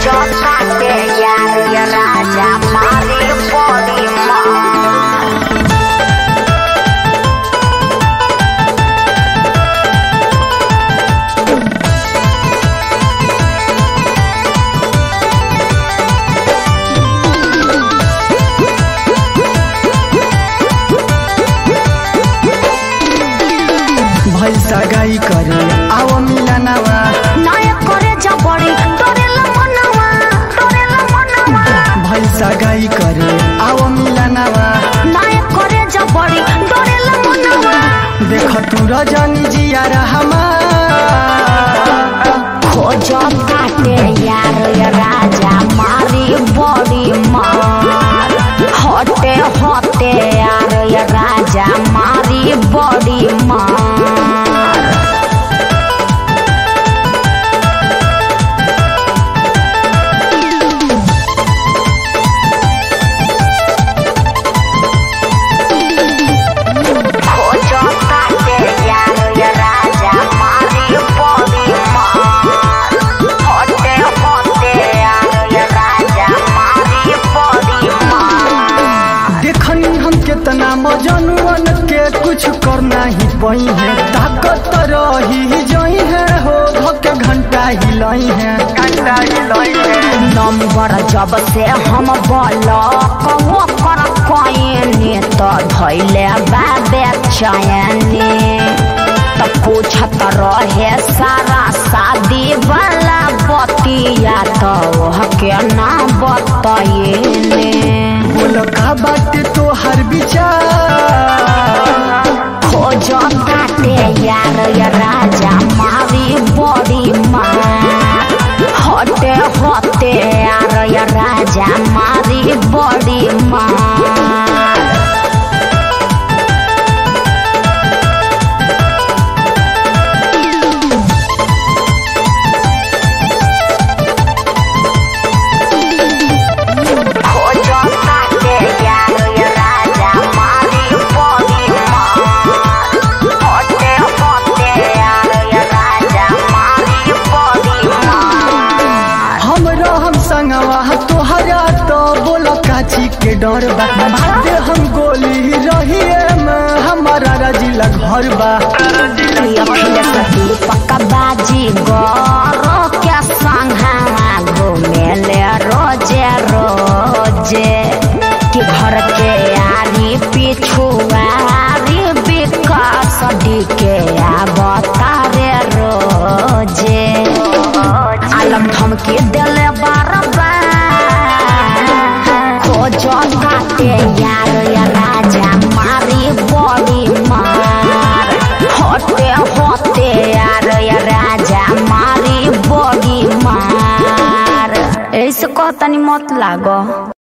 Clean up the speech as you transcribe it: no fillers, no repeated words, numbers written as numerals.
काटे यार ये राजा मारी बड़ी भैसा गाई करे आओ मिलनवा नया करे जबड़ी तोरेला मनवा भैसा गाई करे आओ मिलनवा नया करे जबड़ी तोरेला मनवा देख तू रजनी जिया रहमा खोज काटे यार ये राजा मारी बड़ी मार हटे हटे यार ये राजा मारी बड़ी मार कितना मजनुअन के कुछ करना ही पई है ताकत रही जई है हो धके घंटा हिलई है नंबर जब से हम कहो कर कयनी तो धैले बाबे चयनी तो पूछत रहे सारा शादी वाला बतिया तो के ना बताइए बोल का बात तो हर विचार खोज काटे यार ये राजा मारी बड़ी मार हटे हटे यार ये राजा मारी बड़ी मार के डर बा भागे हम गोली रहिए में हमारा रजिला घर बा पक्का बाजी गौरो क्या संघा घूमेले रोजे रोजे कि घर के आरी पिछुआरी विकास के बतारे रोजे आलम धमकी दिले बार खोज काटे यार ये राजा मारी बड़ी मार हटे हटे यार ये राजा मारी बड़ी मार ऐसे कहतनी मत लागो।